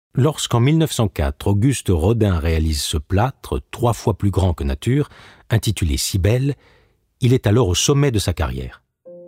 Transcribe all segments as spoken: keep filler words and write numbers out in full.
Lorsqu'en mille neuf cent quatre, Auguste Rodin réalise ce plâtre, trois fois plus grand que nature, intitulé Cybèle, il est alors au sommet de sa carrière.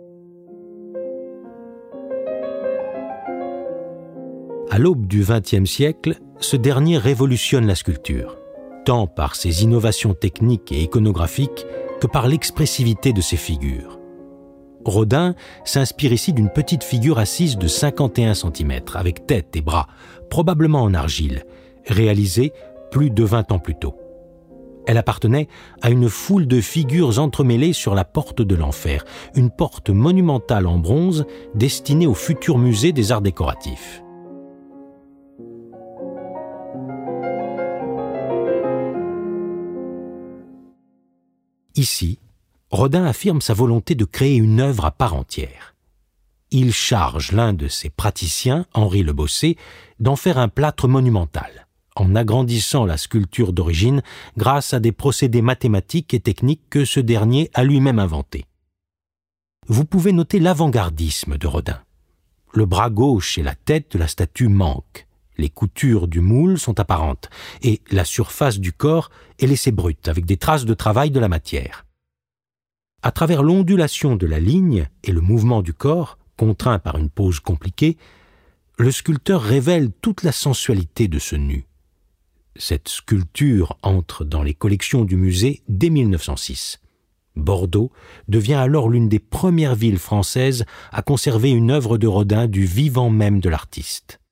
À l'aube du vingtième siècle, ce dernier révolutionne la sculpture, tant par ses innovations techniques et iconographiques que par l'expressivité de ses figures. Rodin s'inspire ici d'une petite figure assise de cinquante et un centimètres, avec tête et bras, probablement en argile, réalisée plus de vingt ans plus tôt. Elle appartenait à une foule de figures entremêlées sur la porte de l'enfer, une porte monumentale en bronze destinée au futur musée des arts décoratifs. Ici, Rodin affirme sa volonté de créer une œuvre à part entière. Il charge l'un de ses praticiens, Henri Le Bossé, d'en faire un plâtre monumental, en agrandissant la sculpture d'origine grâce à des procédés mathématiques et techniques que ce dernier a lui-même inventés. Vous pouvez noter l'avant-gardisme de Rodin. Le bras gauche et la tête de la statue manquent. Les coutures du moule sont apparentes et la surface du corps est laissée brute avec des traces de travail de la matière. À travers l'ondulation de la ligne et le mouvement du corps, contraint par une pose compliquée, le sculpteur révèle toute la sensualité de ce nu. Cette sculpture entre dans les collections du musée dès mille neuf cent six. Bordeaux devient alors l'une des premières villes françaises à conserver une œuvre de Rodin du vivant même de l'artiste.